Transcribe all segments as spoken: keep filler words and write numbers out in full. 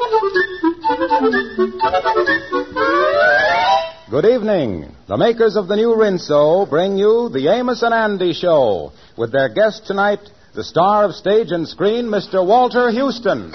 Good evening. The makers of the new Rinso bring you the Amos and Andy Show with their guest tonight, the star of stage and screen, Mister Walter Houston.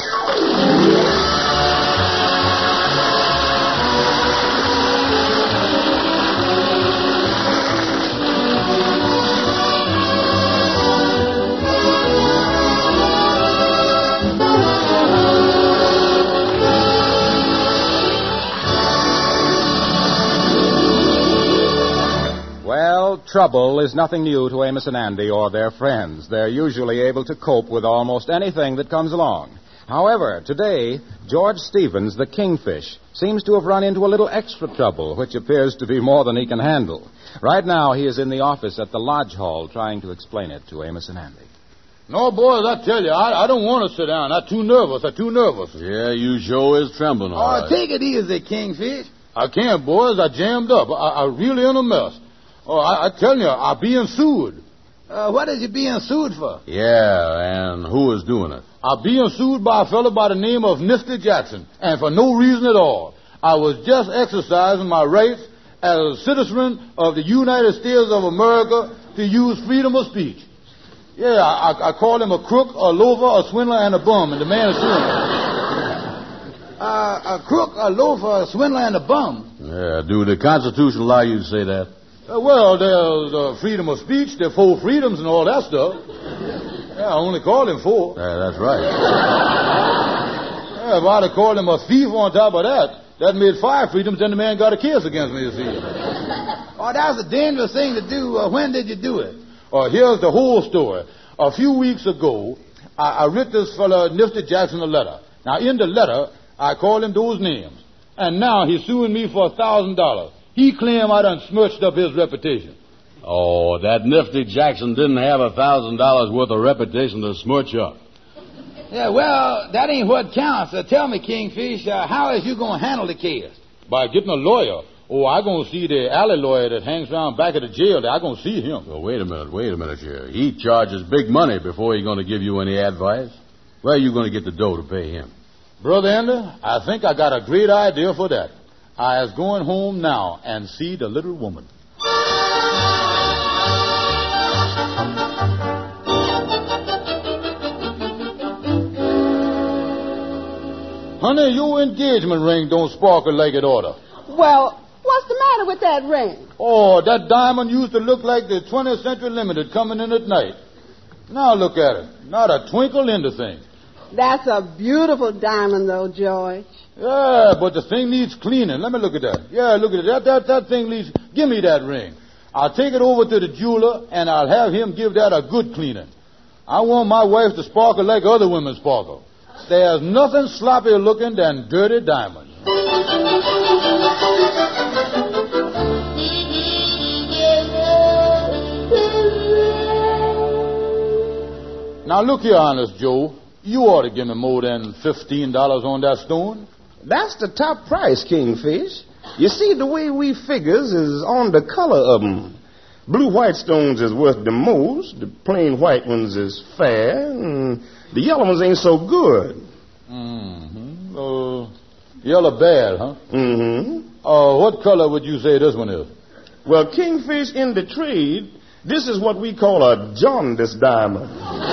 Trouble is nothing new to Amos and Andy or their friends. They're usually able to cope with almost anything that comes along. However, today, George Stevens, the Kingfish, seems to have run into a little extra trouble, which appears to be more than he can handle. Right now, he is in the office at the Lodge Hall trying to explain it to Amos and Andy. No, boys, I tell you, I, I don't want to sit down. I'm too nervous. I'm too nervous. Yeah, you sure is trembling, all Oh, right. take it easy, Kingfish. I can't, boys. I jammed up. I, I really in a mess. Oh, I, I tell you, I'm being sued. Uh, what is you being sued for? Yeah, and who is doing it? I'm being sued by a fellow by the name of Nifty Jackson, and for no reason at all. I was just exercising my rights as a citizen of the United States of America to use freedom of speech. Yeah, I, I called him a crook, a loafer, a swindler, and a bum, and the man is suing me. Uh, a crook, a loafer, a swindler, and a bum. Yeah, do the Constitution allow you to say that? Uh, well, there's uh, freedom of speech, there's four freedoms and all that stuff. Yeah, I only called him four. Yeah, that's right. Yeah, if I'd have called him a thief on top of that, that made five freedoms, then the man got a case against me, you see. Oh, that's a dangerous thing to do. Uh, when did you do it? Uh, here's the whole story. A few weeks ago, I, I wrote this fella Nifty Jackson a letter. Now, in the letter, I called him those names. And now he's suing me for a thousand dollars. He claimed I done smirched up his reputation. Oh, that Nifty Jackson didn't have a thousand dollars worth of reputation to smirch up. Yeah, well, that ain't what counts. Uh, tell me, Kingfish, uh, how is you going to handle the case? By getting a lawyer. Oh, I going to see the alley lawyer that hangs around back of the jail. I going to see him. Well, wait a minute, wait a minute here. He charges big money before he's going to give you any advice. Where are you going to get the dough to pay him? Brother Andy, I think I got a great idea for that. I is going home now and see the little woman. Honey, your engagement ring don't sparkle like it oughta. Well, what's the matter with that ring? Oh, that diamond used to look like the twentieth Century Limited coming in at night. Now look at it. Not a twinkle in the thing. That's a beautiful diamond, though, George. Yeah, but the thing needs cleaning. Let me look at that. Yeah, look at it. That, that, that thing needs... Give me that ring. I'll take it over to the jeweler, and I'll have him give that a good cleaning. I want my wife to sparkle like other women sparkle. There's nothing sloppier looking than dirty diamonds. Now, look here, Honest Joe. You ought to give me more than fifteen dollars on that stone. That's the top price, Kingfish. You see, the way we figures is on the color of them. Blue white stones is worth the most. The plain white ones is fair. And the yellow ones ain't so good. Mm-hmm. Uh, yellow bad, huh? Mm-hmm. Uh, what color would you say this one is? Well, Kingfish, in the trade, this is what we call a jaundice diamond.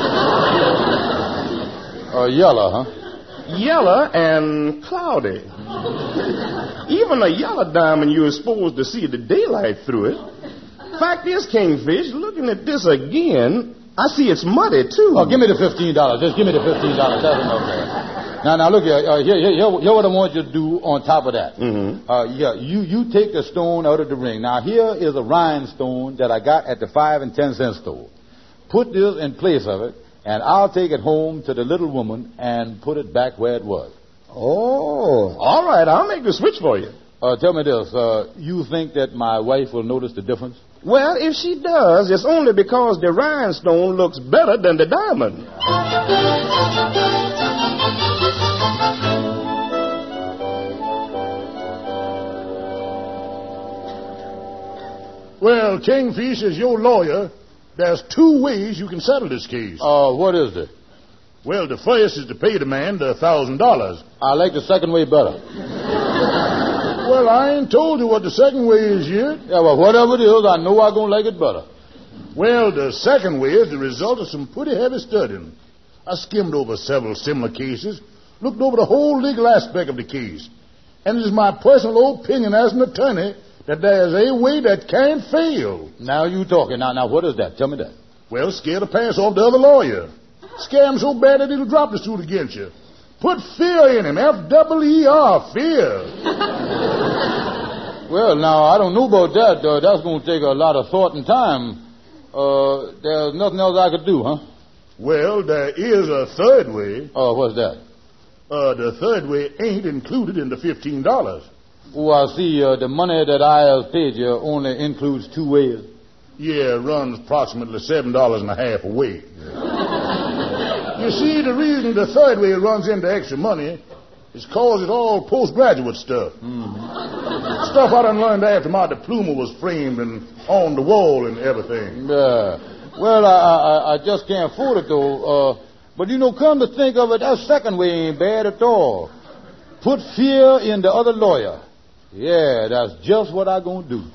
Uh, yellow, huh? Yellow and cloudy. Even a yellow diamond, you're supposed to see the daylight through it. Fact is, Kingfish, looking at this again, I see it's muddy, too. Oh, give me the fifteen dollars. Just give me the fifteen dollars. That's enough there. Now, now, look here. Uh, here, here, here, here what I want you to do on top of that. Mm-hmm. Uh, yeah, you, you take the stone out of the ring. Now, here is a rhinestone that I got at the five and ten cent store. Put this in place of it, and I'll take it home to the little woman and put it back where it was. Oh, all right. I'll make the switch for you. Uh, tell me this. Uh, you think that my wife will notice the difference? Well, if she does, it's only because the rhinestone looks better than the diamond. Well, Kingfish is your lawyer. There's two ways you can settle this case. Uh, what is it? Well, the first is to pay the man the thousand dollars. I like the second way better. Well, I ain't told you what the second way is yet. Yeah, well, whatever it is, I know I'm going to like it better. Well, the second way is the result of some pretty heavy studying. I skimmed over several similar cases, looked over the whole legal aspect of the case, and it is my personal opinion as an attorney that there is a way that can't fail. Now you talking. Now, now, what is that? Tell me that. Well, scare the pants off the other lawyer. Scare him so bad that he'll drop the suit against you. Put fear in him. F W E R, fear. Well, now, I don't know about that. Uh, that's going to take a lot of thought and time. Uh, there's nothing else I could do, huh? Well, there is a third way. Oh, uh, what's that? Uh, the third way ain't included in the fifteen dollars. Oh, I see. Uh, the money that I have paid you only includes two ways. Yeah, it runs approximately seven dollars and a half a way. You see, the reason the third way runs into extra money is cause it's all postgraduate stuff. Mm-hmm. Stuff I done learned after my diploma was framed and on the wall and everything. Yeah. Well, I, I, I just can't afford it, though. Uh, but, you know, come to think of it, that second way ain't bad at all. Put fear in the other lawyer. Yeah, that's just what I'm going to do.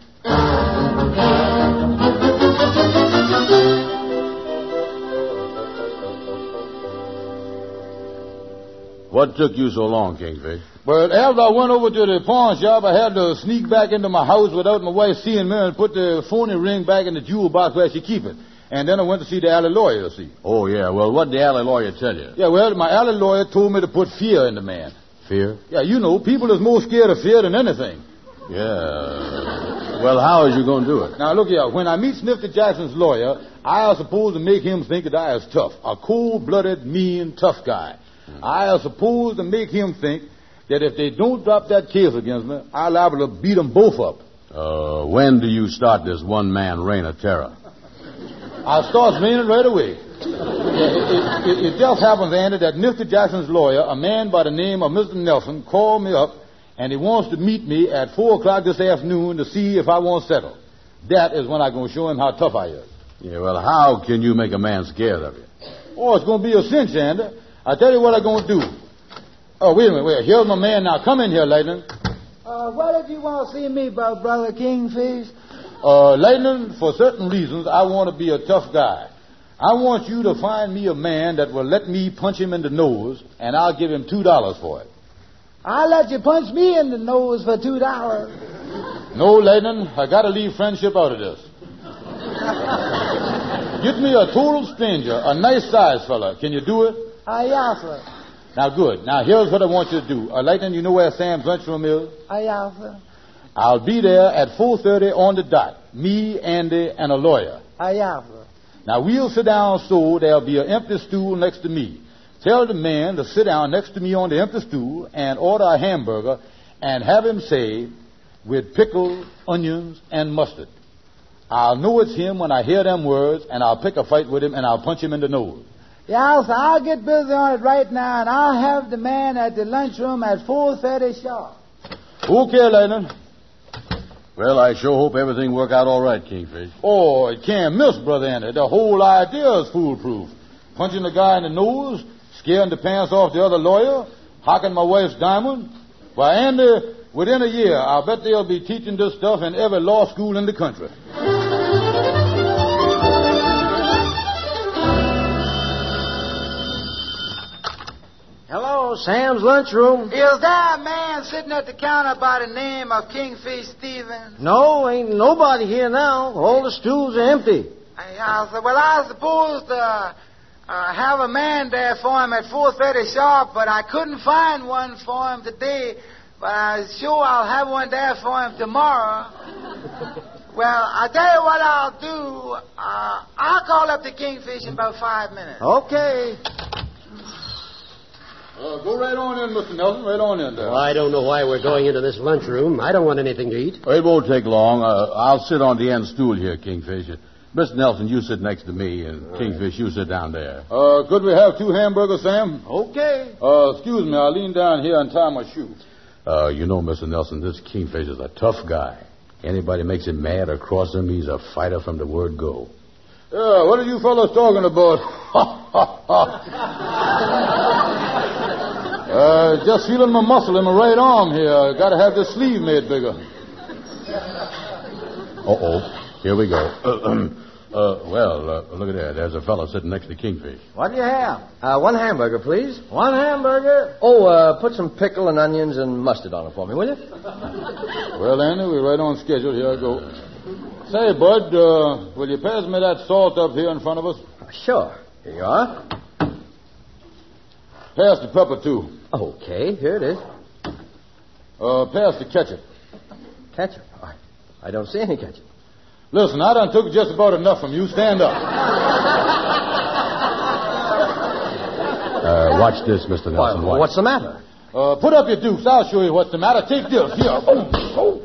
What took you so long, Kingfish? Well, after I went over to the pawn shop, I had to sneak back into my house without my wife seeing me and put the phony ring back in the jewel box where she keep it. And then I went to see the alley lawyer, see. Oh, yeah. Well, what did the alley lawyer tell you? Yeah, well, my alley lawyer told me to put fear in the man. Fear? Yeah, you know, people is more scared of fear than anything. Yeah. Well, how is you going to do it? Now, look here. When I meet Snifter Jackson's lawyer, I am supposed to make him think that I is tough. A cold-blooded, mean, tough guy. Hmm. I am supposed to make him think that if they don't drop that case against me, I'm liable to beat them both up. Uh, when do you start this one-man reign of terror? I start raining right away. It, it, it, it just happens, Andy, that Mister Jackson's lawyer, a man by the name of Mister Nelson, called me up, and he wants to meet me at four o'clock this afternoon to see if I won't settle. That is when I'm going to show him how tough I is. Yeah, well, how can you make a man scared of you? Oh, it's going to be a cinch, Andy. I tell you what I'm going to do. Oh, wait a minute, wait. Here's my man now. Come in here, Lightning. Uh, what did you want to see me about, Brother Kingfish? Uh, Lightning, for certain reasons, I want to be a tough guy. I want you to find me a man that will let me punch him in the nose, and I'll give him two dollars for it. I'll let you punch me in the nose for two dollars. No, Lightning, I got to leave friendship out of this. Get me a total stranger, a nice-sized fella. Can you do it? Uh, yeah, sir. Now, good. Now, here's what I want you to do. Uh, Lightning, you know where Sam's lunchroom is? Uh, yeah, sir. I'll be there at four thirty on the dot. Me, Andy, and a lawyer. Uh, yeah, sir. Now, we'll sit down so there'll be an empty stool next to me. Tell the man to sit down next to me on the empty stool and order a hamburger and have him say, with pickles, onions, and mustard. I'll know it's him when I hear them words, and I'll pick a fight with him, and I'll punch him in the nose. Yeah, sir, I'll get busy on it right now, and I'll have the man at the lunchroom at four thirty sharp. Okay, Lightning. Well, I sure hope everything work out all right, Kingfish. Oh, it can't miss, Brother Andy. The whole idea is foolproof. Punching the guy in the nose, scaring the pants off the other lawyer, hocking my wife's diamond. Why, Andy, within a year, I'll bet they'll be teaching this stuff in every law school in the country. Hello, Sam's lunchroom. Is there a man sitting at the counter by the name of Kingfish Stevens? No, ain't nobody here now. All the stools are empty. I said, well, I was supposed to uh, uh, have a man there for him at four thirty sharp, but I couldn't find one for him today. But I'm sure I'll have one there for him tomorrow. Well, I'll tell you what I'll do. Uh, I'll call up the Kingfish in about five minutes. Okay. Uh, go right on in, Mister Nelson. Right on in there. Well, I don't know why we're going into this lunchroom. I don't want anything to eat. Well, it won't take long. Uh, I'll sit on the end stool here, Kingfish. Mister Nelson, you sit next to me, and right. Kingfish, you sit down there. Uh, could we have two hamburgers, Sam? Okay. Uh, excuse me, I'll lean down here and tie my shoe. Uh, you know, Mister Nelson, this Kingfish is a tough guy. Anybody makes him mad or cross him, he's a fighter from the word go. Yeah, what are you fellows talking about? uh, just feeling my muscle in my right arm here. Got to have the sleeve made bigger. Uh-oh. Here we go. uh, well, uh, look at there. There's a fellow sitting next to Kingfish. What do you have? Uh, one hamburger, please. One hamburger? Oh, uh, put some pickle and onions and mustard on it for me, will you? Well, Andy, we're right on schedule. Here I go. Say, Bud, uh, will you pass me that salt up here in front of us? Sure. Here you are. Pass the pepper, too. Okay, here it is. Uh, pass the ketchup. Ketchup? I, I don't see any ketchup. Listen, I done took just about enough from you. Stand up. Uh, watch this, Mister Nelson. Well, watch. What's the matter? Uh, put up your dukes. I'll show you what's the matter. Take this. Here. Oh, oh.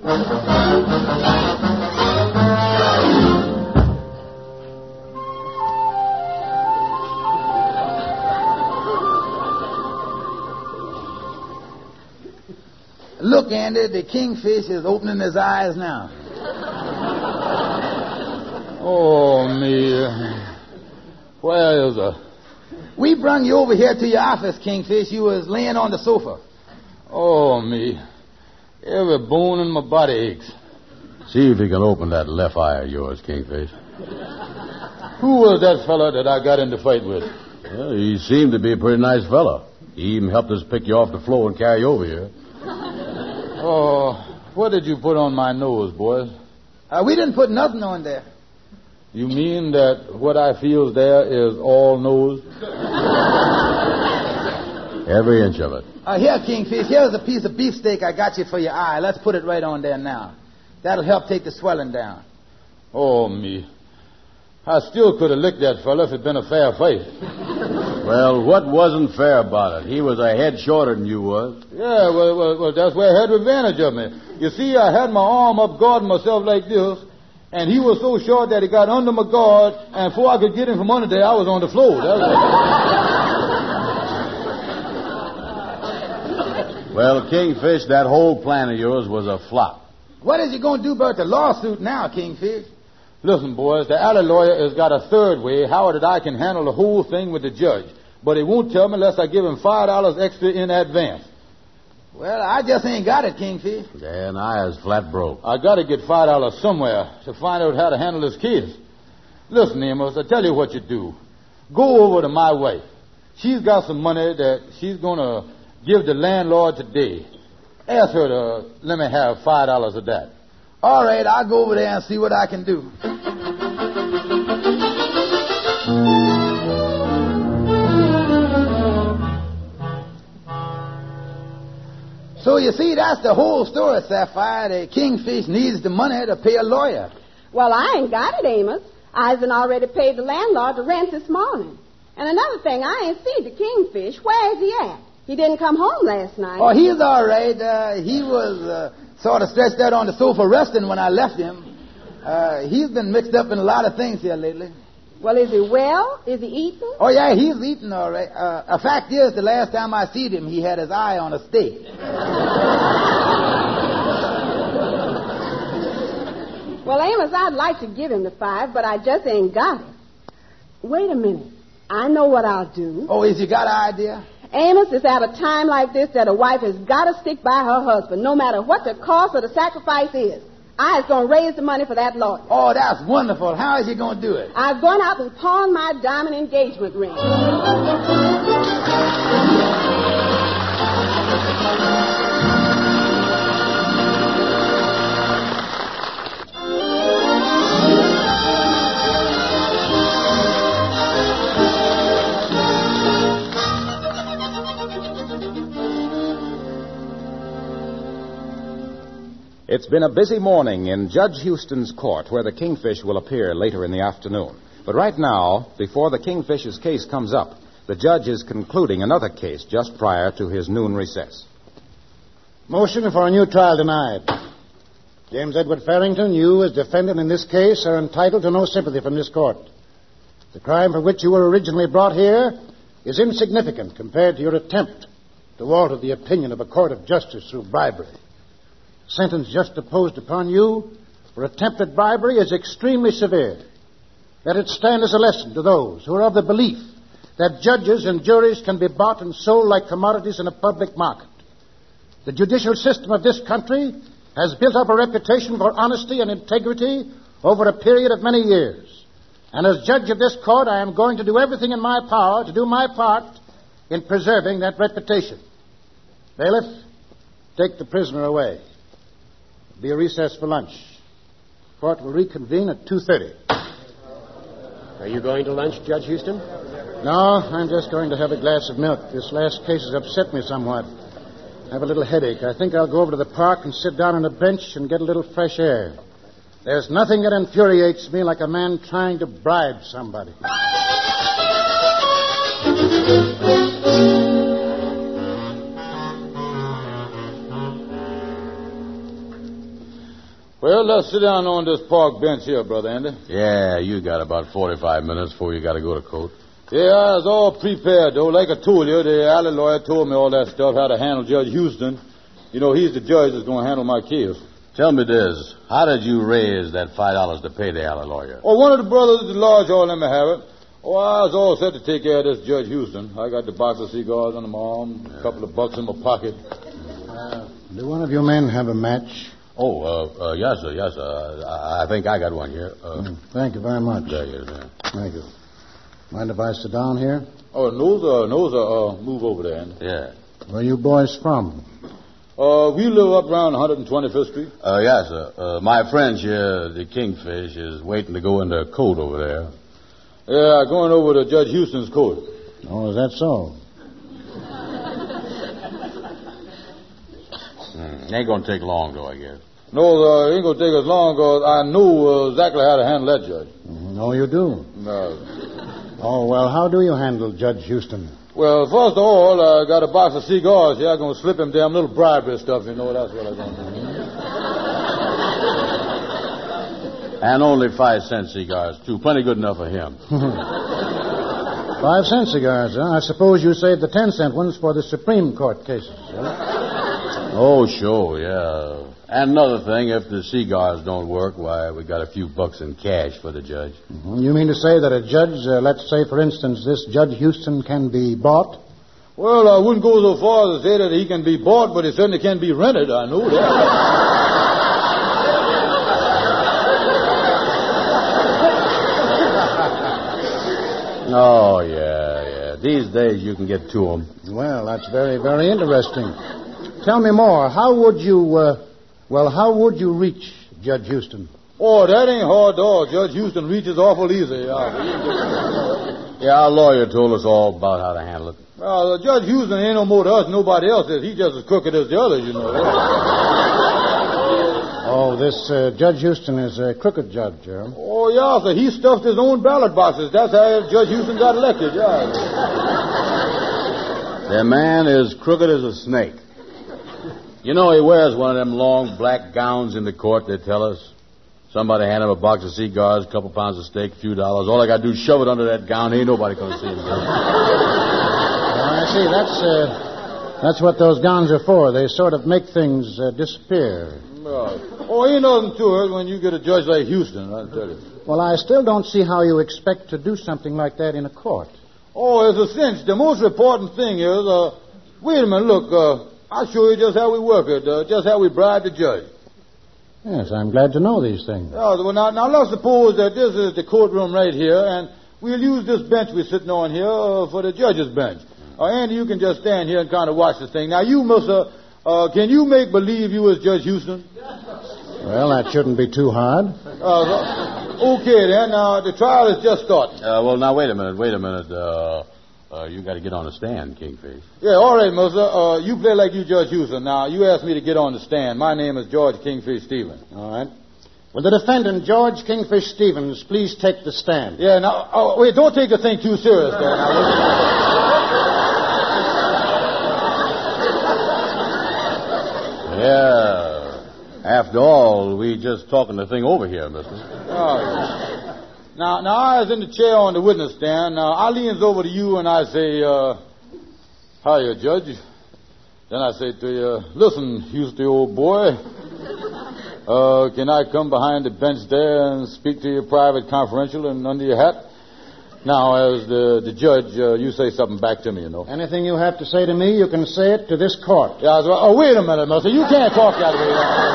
Look, Andy, the kingfish is opening his eyes now. Oh, me. Where is her? We brung you over here to your office, Kingfish. You was laying on the sofa. Oh, me. Every bone in my body aches. See if you can open that left eye of yours, Kingfish. Who was that fella that I got in the fight with? Well, he seemed to be a pretty nice fella. He even helped us pick you off the floor and carry you over here. Oh, what did you put on my nose, boys? Uh, we didn't put nothing on there. You mean that what I feels there is all nose? Every inch of it. Uh, here, Kingfish, here's a piece of beefsteak I got you for your eye. Let's put it right on there now. That'll help take the swelling down. Oh, me. I still could have licked that fella if it'd been a fair fight. Well, what wasn't fair about it? He was a head shorter than you was. Yeah, well, well, well, that's where he had advantage of me. You see, I had my arm up guarding myself like this, and he was so short that he got under my guard, and before I could get him from under there, I was on the floor. That's it. Well, Kingfish, that whole plan of yours was a flop. What is he going to do about the lawsuit now, Kingfish? Listen, boys, the alley lawyer has got a third way how that I can handle the whole thing with the judge. But he won't tell me unless I give him five dollars extra in advance. Well, I just ain't got it, Kingfish. Yeah, and I is flat broke. I got to get five dollars somewhere to find out how to handle this case. Listen, Amos, I tell you what you do. Go over to my wife. She's got some money that she's going to give the landlord today. Ask her to let me have five dollars of that. All right, I'll go over there and see what I can do. So you see, that's the whole story, Sapphire. The Kingfish needs the money to pay a lawyer. Well, I ain't got it, Amos. Ivan already paid the landlord the rent this morning. And another thing, I ain't seen the Kingfish. Where is he at? He didn't come home last night. Oh, he's all right. Uh, he was uh, sort of stretched out on the sofa resting when I left him. Uh, he's been mixed up in a lot of things here lately. Well, is he well? Is he eating? Oh, yeah, he's eating all right. Uh, a fact is, the last time I seen him, he had his eye on a steak. Well, Amos, I'd like to give him the five, but I just ain't got it. Wait a minute. I know what I'll do. Oh, has you got an idea? Amos, it's at a time like this that a wife has got to stick by her husband, no matter what the cost of the sacrifice is. I was going to raise the money for that lawyer. Oh, that's wonderful. How is he going to do it? I've gone out and pawned my diamond engagement ring. It's been a busy morning in Judge Houston's court, where the Kingfish will appear later in the afternoon. But right now, before the Kingfish's case comes up, the judge is concluding another case just prior to his noon recess. Motion for a new trial denied. James Edward Farrington, you as defendant in this case are entitled to no sympathy from this court. The crime for which you were originally brought here is insignificant compared to your attempt to alter the opinion of a court of justice through bribery. Sentence just imposed upon you for attempted bribery is extremely severe. let it stand as a lesson to those who are of the belief that judges and juries can be bought and sold like commodities in a public market. The judicial system of this country has built up a reputation for honesty and integrity over a period of many years. And as judge of this court, I am going to do everything in my power to do my part in preserving that reputation. Bailiff, take the prisoner away. There'll be a recess for lunch. Court will reconvene at two thirty. Are you going to lunch, Judge Houston? No, I'm just going to have a glass of milk. This last case has upset me somewhat. I have a little headache. I think I'll go over to the park and sit down on a bench and get a little fresh air. There's nothing that infuriates me like a man trying to bribe somebody. Well, let's sit down on this park bench here, Brother Andy. Yeah, you got about forty-five minutes before you got to go to court. Yeah, I was all prepared, though. Like I told you, the alley lawyer told me all that stuff, how to handle Judge Houston. You know, he's the judge that's going to handle my case. Tell me this. How did you raise that five dollars to pay the alley lawyer? Oh, one of the brothers at the lodge all let me have it. Oh, I was all set to take care of this Judge Houston. I got the box of cigars under my arm, a couple of bucks in my pocket. Uh, do one of you men have a match? Oh, uh, uh, yes, sir, yes, sir. I, I think I got one here. Uh, mm, thank you very much. There you are. Thank you. Mind if I sit down here? Oh, no, sir, no, sir. Uh, move over there. Andy. Yeah. Where are you boys from? Uh, we live up around one twenty-fifth Street. Uh, yes, sir. Uh, my friend here, the Kingfish, is waiting to go into court over there. Yeah, going over to Judge Houston's court. Oh, is that so? Hmm. Ain't gonna take long, though, I guess. No, uh, it ain't gonna take us long, because I know uh, exactly how to handle that judge. No, you do? No. Oh, well, how do you handle Judge Houston? Well, first of all, I got a box of cigars here. I'm going to slip him damn little bribery stuff, you know. That's what I'm going to do. And only five cent cigars, too. Plenty good enough for him. Five cent cigars, huh? I suppose you saved the ten cent ones for the Supreme Court cases, huh? Oh, sure, yeah. And another thing, if the cigars don't work, why, we got a few bucks in cash for the judge. Mm-hmm. You mean to say that a judge, uh, let's say, for instance, this Judge Houston can be bought? Well, I wouldn't go so far as to say that he can be bought, but he certainly can be rented. I know that. Oh, yeah, yeah. These days you can get to them. Well, that's very, very interesting. Tell me more. How would you... Uh, Well, how would you reach Judge Houston? Oh, that ain't hard at all. Judge Houston reaches awful easy. Yeah, yeah our lawyer told us all about how to handle it. Well, uh, Judge Houston ain't no more to us than nobody else is. He's just as crooked as the others, you know. Oh, this uh, Judge Houston is a crooked judge, huh? Oh, yeah, sir. He stuffed his own ballot boxes. That's how Judge Houston got elected, yeah. The man is crooked as a snake. You know, he wears one of them long black gowns in the court, they tell us. Somebody hand him a box of cigars, a couple pounds of steak, a few dollars. All I got to do is shove it under that gown. Ain't nobody going to see him. Oh, I see. That's, uh, that's what those gowns are for. They sort of make things uh, disappear. Uh, oh, ain't nothing to it when you get a judge like Houston, I tell you. Well, I still don't see how you expect to do something like that in a court. Oh, it's a cinch. The most important thing is, uh, wait a minute, look, uh, I'll show you just how we work it, uh, just how we bribe the judge. Yes, I'm glad to know these things. Yeah, well, now, now let's suppose that this is the courtroom right here, and we'll use this bench we're sitting on here uh, for the judge's bench. Uh, Andy, you can just stand here and kind of watch this thing. Now, you, mister, uh, can you make believe you was Judge Houston? Well, that shouldn't be too hard. Uh, okay, then. Uh, the trial is just starting. Uh, well, now, wait a minute, wait a minute. Uh... Uh, you got to get on the stand, Kingfish. Yeah, all right, mister. Uh, you play like you Judge Houston. Now, you asked me to get on the stand. My name is George Kingfish Stevens. All right. Will the defendant, George Kingfish Stevens, please take the stand? Yeah, now, oh, wait, don't take the thing too serious, there. Now, yeah. After all, we just talking the thing over here, mister. Oh, yeah. Now, now, I was in the chair on the witness stand. Now, I leans over to you and I say, uh, hiya, Judge. Then I say to you, listen, Houston, old boy, Uh, can I come behind the bench there and speak to you private, confidential, and under your hat? Now, as the, the judge, uh, you say something back to me, you know. Anything you have to say to me, you can say it to this court. Yeah, so, oh, wait a minute, mister. You can't talk that way.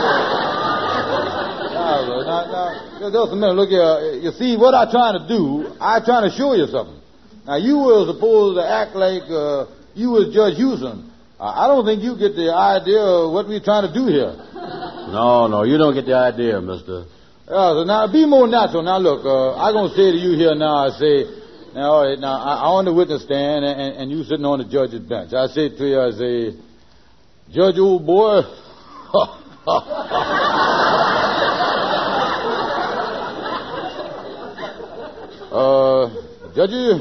Now, now, now, just a minute. Look here. You see, what I'm trying to do, I'm trying to show you something. Now, you were supposed to act like uh, you was Judge Houston. Uh, I don't think you get the idea of what we're trying to do here. No, no, you don't get the idea, mister. Yeah, so now, be more natural. Now, look, uh, I'm going to say to you here now, I say, now, all right, now, I, I'm on the witness stand, and, and, and you sitting on the judge's bench. I say to you, I say, Judge, old boy, uh, Judge,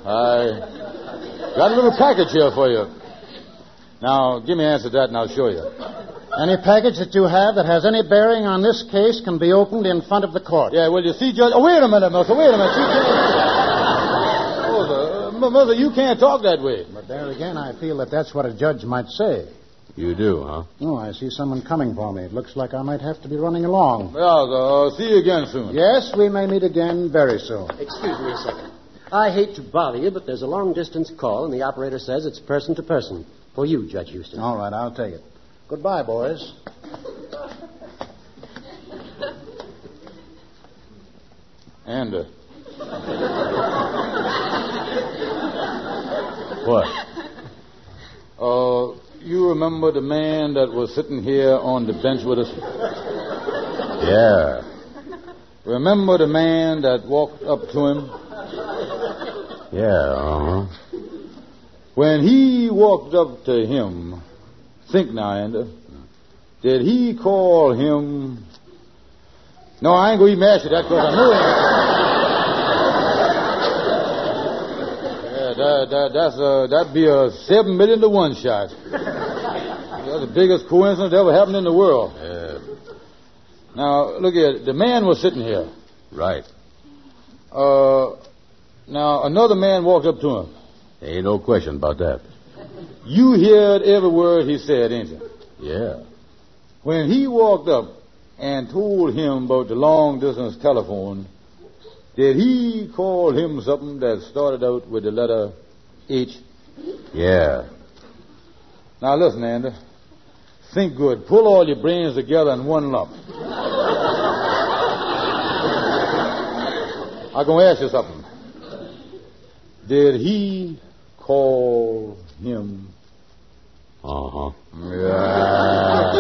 I got a little package here for you. Now, give me an answer to that, and I'll show you. Any package that you have that has any bearing on this case can be opened in front of the court. Yeah, well, you see, Judge... Oh, wait a minute, mister. Wait a minute. You can't... Oh, uh, mother, you can't talk that way. But there again, I feel that that's what a judge might say. You do, huh? Oh, I see someone coming for me. It looks like I might have to be running along. Yeah, uh, see you again soon. Yes, we may meet again very soon. Excuse me a second. I hate to bother you, but there's a long-distance call, and the operator says it's person to person. For you, Judge Houston. All right, I'll take it. Goodbye, boys. And, uh... What? Uh, you remember the man that was sitting here on the bench with us? Yeah. Remember the man that walked up to him? Yeah, uh-huh. When he walked up to him, think now, Andy, did he call him... No, I ain't going to even ask you that because I know it. Yeah, that, that, that's a, that'd be a seven million to one shot. That's the biggest coincidence that ever happened in the world. Yeah. Now, look here. The man was sitting here. Right. Uh, now, another man walked up to him. Ain't no question about that. You heard every word he said, ain't you? Yeah. When he walked up and told him about the long-distance telephone, did he call him something that started out with the letter H? Yeah. Now, listen, Andy. Think good. Pull all your brains together in one lump. I'm going to ask you something. Did he call him? Uh-huh. Yeah.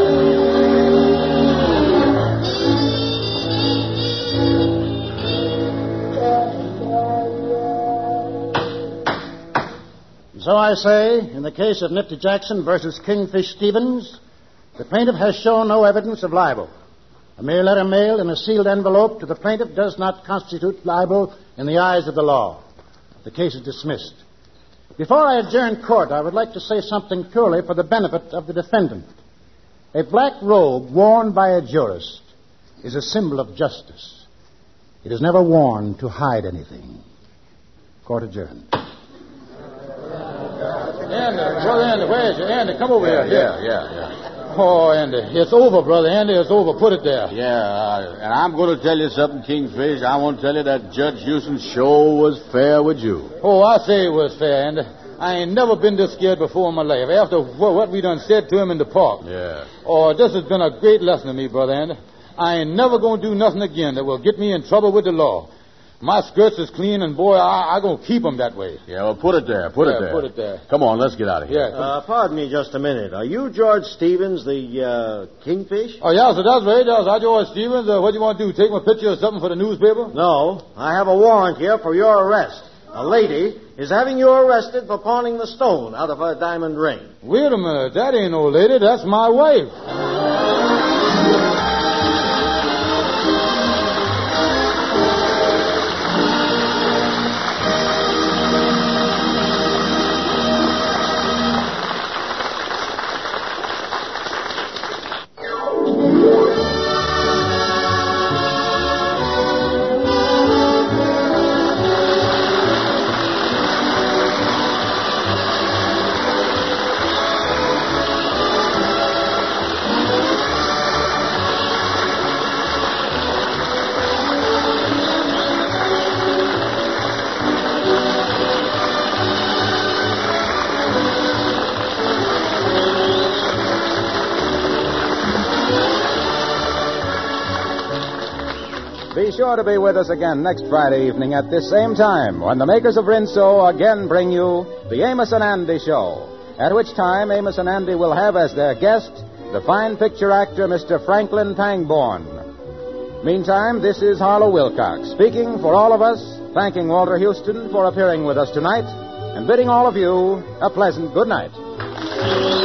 So I say, in the case of Nifty Jackson versus Kingfish Stevens, the plaintiff has shown no evidence of libel. A mere letter mailed in a sealed envelope to the plaintiff does not constitute libel in the eyes of the law. The case is dismissed. Before I adjourn court, I would like to say something purely for the benefit of the defendant. A black robe worn by a jurist is a symbol of justice. It is never worn to hide anything. Court adjourned. Andy, brother Andy, where's you? Andy, come over Yeah, here. yeah, yeah, yeah. Oh, Andy, it's over, brother Andy. It's over. Put it there. Yeah, uh, and I'm going to tell you something, Kingfish. I want to tell you that Judge Houston show was fair with you. Oh, I say it was fair, Andy. I ain't never been this scared before in my life. After what we done said to him in the park. Yeah. Oh, this has been a great lesson to me, brother Andy. I ain't never going to do nothing again that will get me in trouble with the law. My skirts is clean, and, boy, I, I going to keep them that way. Yeah, well, put it there. Put yeah, it there. put it there. Come on, let's get out of here. Yeah. Uh, pardon me just a minute. Are you George Stevens, the uh, Kingfish? Oh, yeah, so that's right. That's I, George Stevens. Uh, what do you want to do, take my picture or something for the newspaper? No. I have a warrant here for your arrest. A lady is having you arrested for pawning the stone out of her diamond ring. Wait a minute. That ain't no lady. That's my wife. Be sure to be with us again next Friday evening at this same time when the makers of Rinso again bring you the Amos and Andy Show, at which time Amos and Andy will have as their guest the fine picture actor Mister Franklin Pangborn. Meantime, this is Harlow Wilcox speaking for all of us, thanking Walter Houston for appearing with us tonight, and bidding all of you a pleasant good night.